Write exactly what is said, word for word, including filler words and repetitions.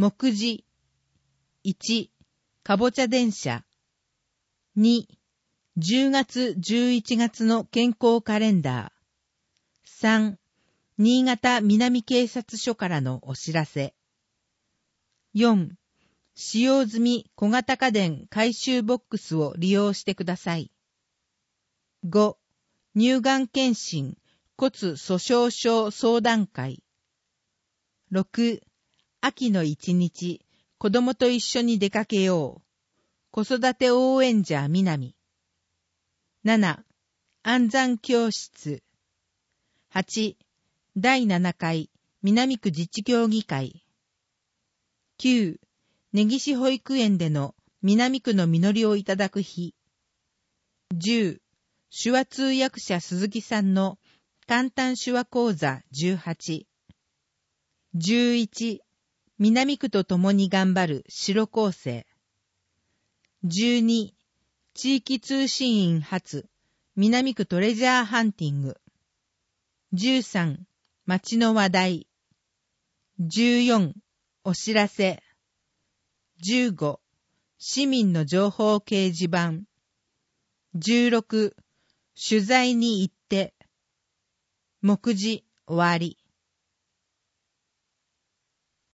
目次。いち、かぼちゃ電車。に、じゅうがつじゅういちがつの健康カレンダー。さん、新潟南警察署からのお知らせ。よん、使用済み小型家電回収ボックスを利用してください。ご、乳がん検診骨粗鬆症相談会。ろく、秋の一日、子供と一緒に出かけよう。子育て応援者南。なな、安産教室。はち、だいななかい南区自治協議会。きゅう、根岸保育園での南区の実りをいただく日。じゅう、手話通訳者鈴木さんの簡単手話講座じゅうはち。じゅういち、南区と共に頑張る白高生。じゅうに、地域通信員発南区トレジャーハンティング。じゅうさん、街の話題。じゅうよん、お知らせ。じゅうご、市民の情報掲示板。じゅうろく、取材に行って。目次終わり。